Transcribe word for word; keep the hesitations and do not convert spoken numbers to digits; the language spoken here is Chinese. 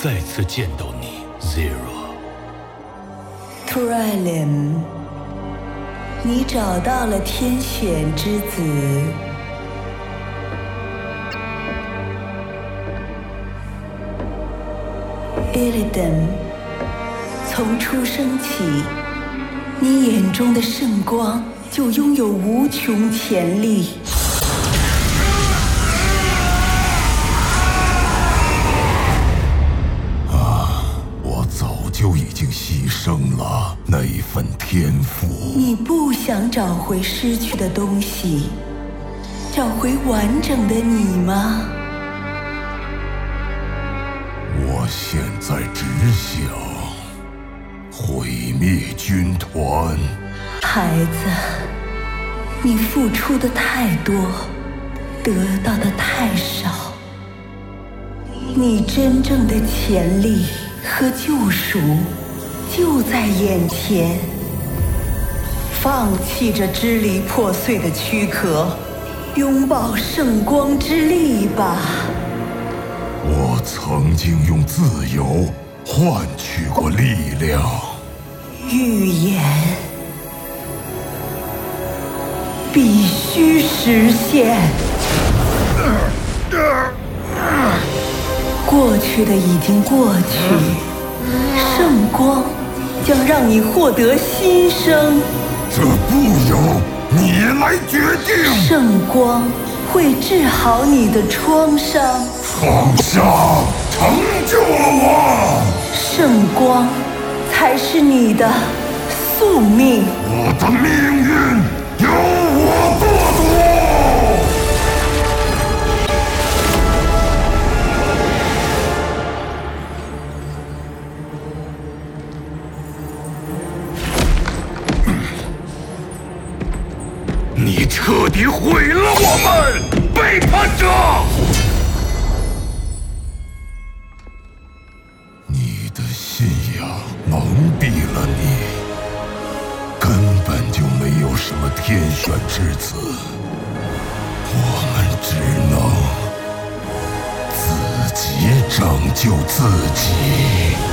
再次见到你 ，Zero。 Trellim， 你找到了天选之子。Illidan， 从出生起，你眼中的圣光就拥有无穷潜力。 啊，我早就已经牺牲了那一份天赋。 你不想找回失去的东西，找回完整的你吗？ 我现在只想毁灭军团。 孩子，你付出的太多，得到的太少。你真正的潜力和救赎就在眼前。放弃这支离破碎的躯壳，拥抱圣光之力吧。 我曾经用自由换取过力量。 预言必须实现。过去的已经过去，圣光将让你获得新生。 这不由你来决定。 圣光会治好你的创伤。 创伤成就了我。 圣光才是你的宿命。 我的命运由我做主。你彻底毁了我们，背叛者！你的信仰蒙蔽了你，根本就没有什么天选之子，我们只能自己拯救自己。